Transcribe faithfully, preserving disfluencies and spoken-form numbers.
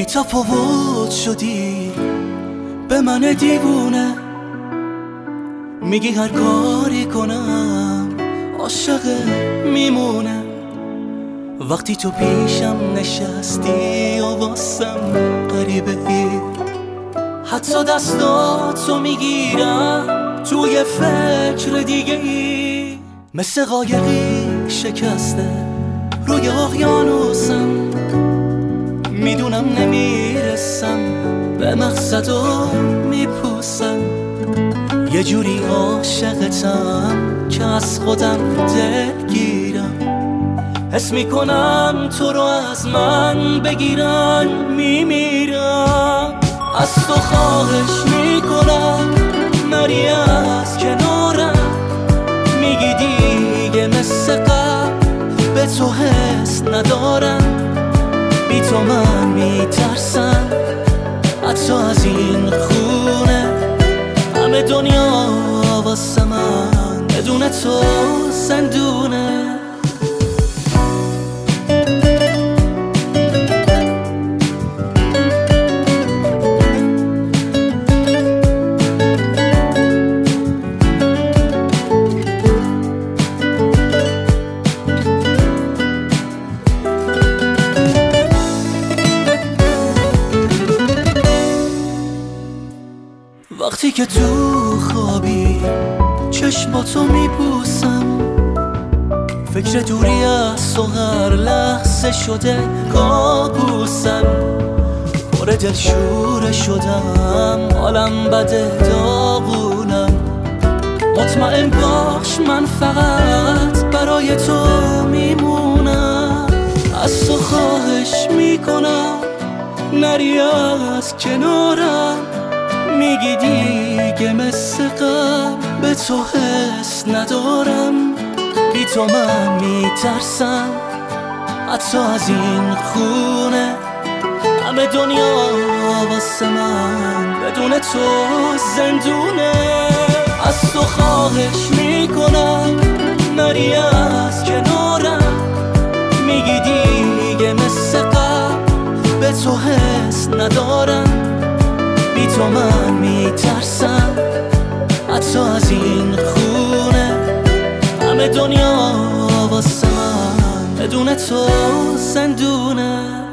بی تفاوت شدی به من دیوونه، میگی هر کاری کنم عاشق میمونه. وقتی تو پیشم نشستی و واسم غریبه ای، حتی دستاتو میگیرم توی فکر دیگه ای. مثل قایقی شکسته روی اقیانوسم، میدونم نمیرسم به مقصد و میپوسم. یه جوری عاشقتم که از خودم دلگیرم، حس میکنم تو رو از من بگیرن میمیرم. از تو خواهش میکنم نری از کنارم، میگی دیگه مثل قبل به تو حس ندارم. بی تو من میترسم حتی از این خونه، همه دنیا واسه من بدون تو زندونه. وقتی که تو خوابی چشماتو میبوسم، فکر دوری از تو هر لحظه شده کابوسم. پر دلشوره شدم حالم بده داغونم، مطمئن باش من فقط برای تو میمونم. از تو خواهش میکنم نری از کنارم، میگی دیگه مثل قبل به تو حس ندارم. بی تو من میترسم حتی از این خونه، همه دنیا واسه من بدون تو زندونه. از تو خواهش میکنم نری از کنارم، میگی دیگه مثل قبل به تو حس ندارم. بی تو من میترسم حتی از این خونه، همه دنیا واسه من بدون تو زندونه.